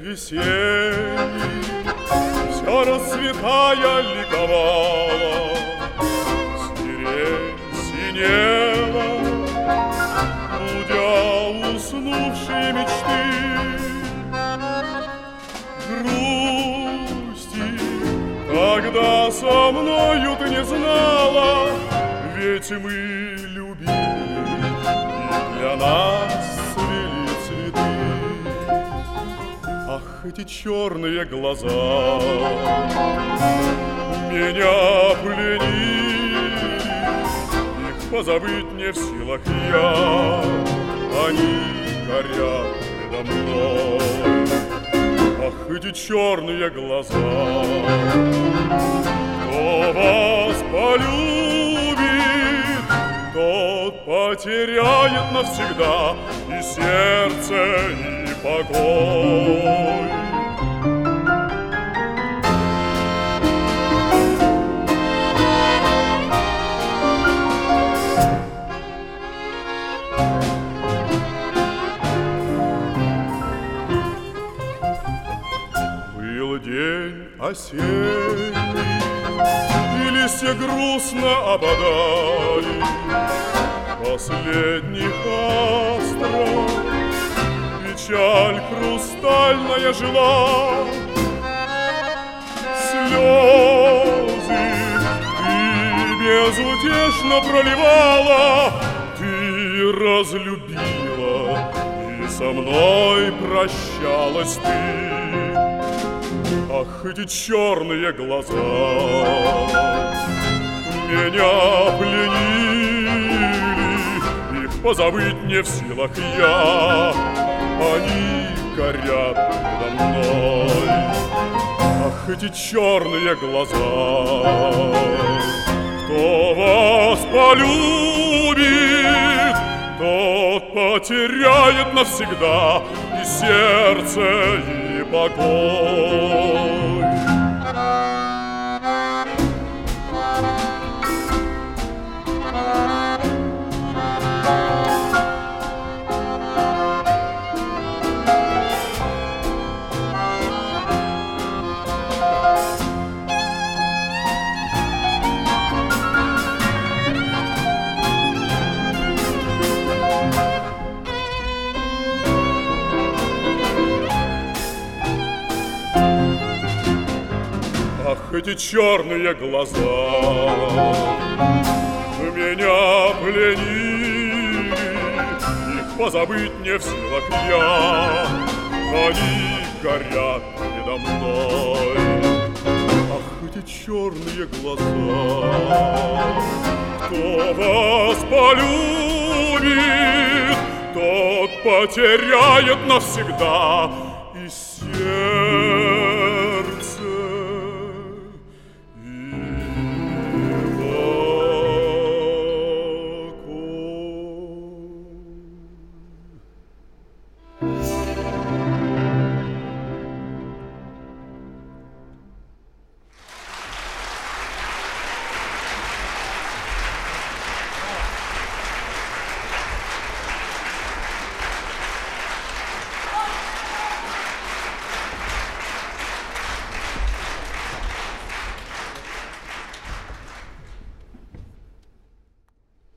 весенний все расцветая ликовала, сирень синела, будя уснувшие мечты. Грусти, когда со мною ты не знала, ведь мы любили, и для нас цвели цветы. Ах, эти черные глаза меня пленили, их позабыть не в силах я, они горят предо мной. Ах, эти черные глаза, кто вас полюбит, тот потеряет навсегда и сердце, и покой. Был день осенний, и листья грустно опадали, последних остров печаль хрустальная жила. Слезы ты безутешно проливала, ты разлюбила, и со мной прощалась ты. Ах, эти черные глаза меня пленили, их позабыть не в силах я, они горят предо мной. Ах, эти черные глаза, кто вас полюбит, тот потеряет навсегда и сердце, и покой. Ах, эти черные глаза меня пленили, их позабыть не в силах я, они горят предо мной. Ах, эти черные глаза, кто вас полюбит, тот потеряет навсегда и сердце,